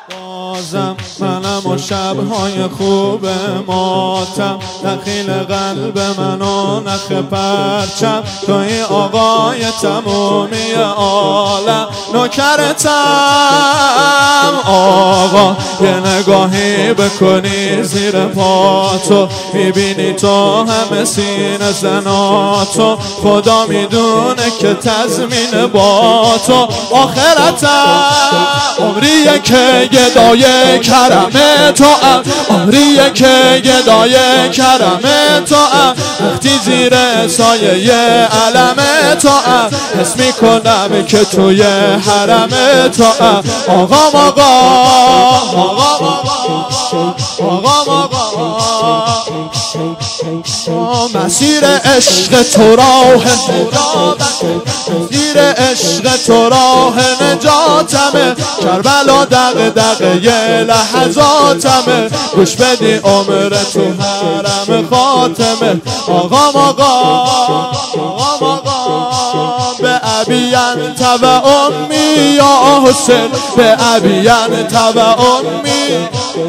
بازم منم و شبهای خوب ماتم، دخیل قلب من و نخ پرچم، توی آقای تمومی عالم نوکرتم. آقا یه نگاهی بکنی زیر پاتو، میبینی تو همه سینه زناتو، خدا میدونه که تضمین با تو آخرتم. عمریه که گدای کرم تو ام، عمریه که گدای کرم تو ام، وقتی زیر سایه علم تو ام، حس میکنم که توی حرم تو ام. آقا آقا مسیر عشق تو راه مسیر عشق تو راه نجاتمه، کربلا دغدغه یه لحظاتمه، گوش بدی عمر تو حرم خاتمه. آقا به ابی انت و امی یا حسین، به ابی انت و امی.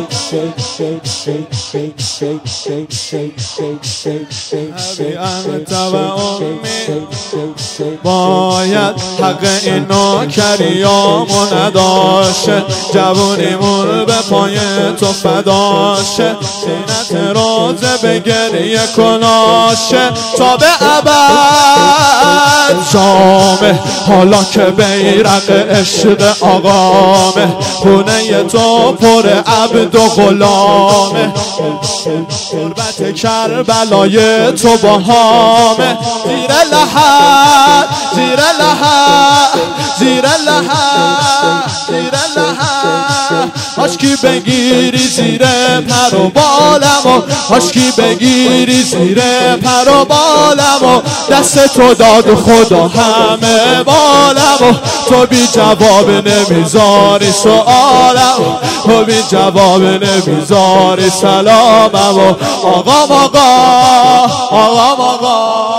باید حق این نوکریامو نداشه، جوونیمون به پای تو فداشه، سینت روزه به گریه کناشه تا به ابد جامه. حالا که بیرق عشق آقامه، خونه تو پر عبد و غلامه، غربت کربلای تو باهامه، زیر لحد زیر لحد زیر لحد زیر لحد، هاشکی بگیری زیر پر و بالمو، هاشکی بگیری زیر پر و بالمو، دست تو داد خدا همه بالمو، تو بی جواب نمیذاری سؤالمو، تو بی جواب نمیذاری سلاممو. آقا آقا آقا آقا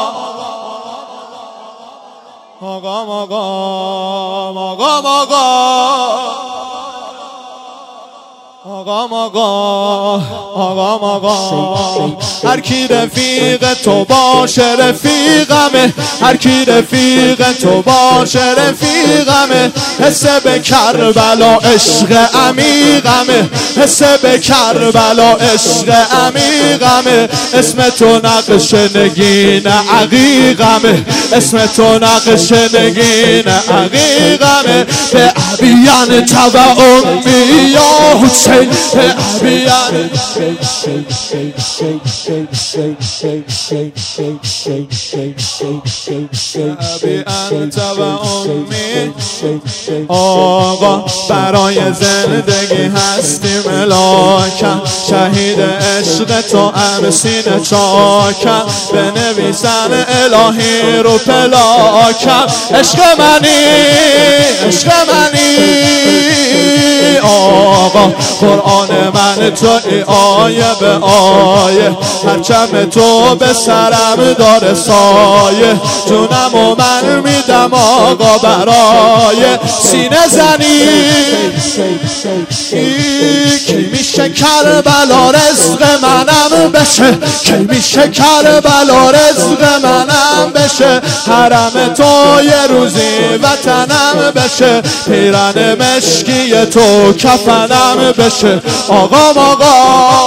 آقا آقا آقا آقا هر کی رفیق تو باشه رفیقمه، هر کی رفیق تو باشه رفیقمه، حس به کربلا عشق عمیقمه، حس به کربلا عشق عمیقمه، اسم تو نقش نگین عقیقمه، اسم تو نقش نگین عقیقمه. به ابی انت و امی یا حسین، به ابی انت و امی. آقا برای زندگی هستی ملاکم، شهید عشق تو سینه چاکم، بنویسن الهی رو پلاکم. عشق منی عشق منی آقا، قرآن من توی آیه به آیه، پرچم تو به سرم داره سایه، جونم و من میدم آقا برای سینه زنی. کی میشه کربلا رزق منم بشه، کی میشه کربلا رزق منم بشه، حرم تو یه روزی وطنم بشه، پیرن مشکی تو کفنم بشه. آقا آقا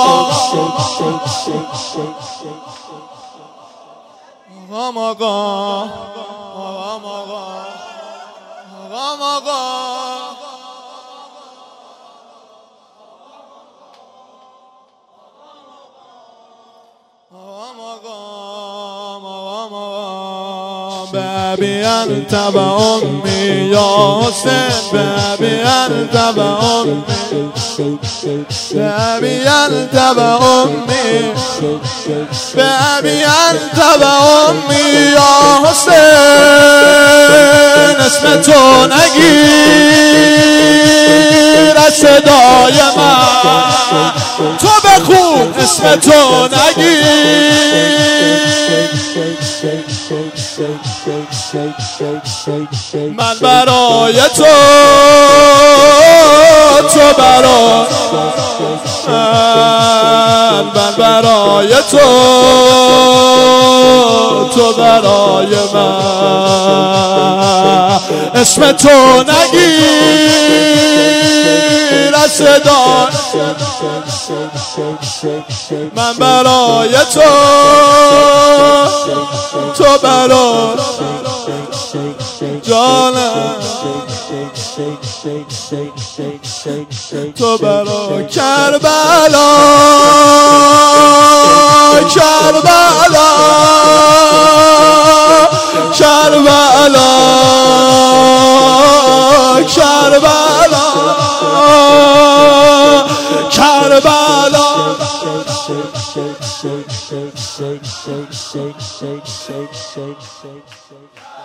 به ابی انت و امی یا حسین، به ابی انت و امی، به ابی انت و امی، به ابی انت و امی یا حسین. اسم تو نگیر از صدای من، تو بخون اسم تو نگیر. من برای تو، تو برای من برای تو برای من. اسم تو نگیر از صدا، من برای تو برای جانم، تو برای کربلا کربلا کربلا کربلا کربلا.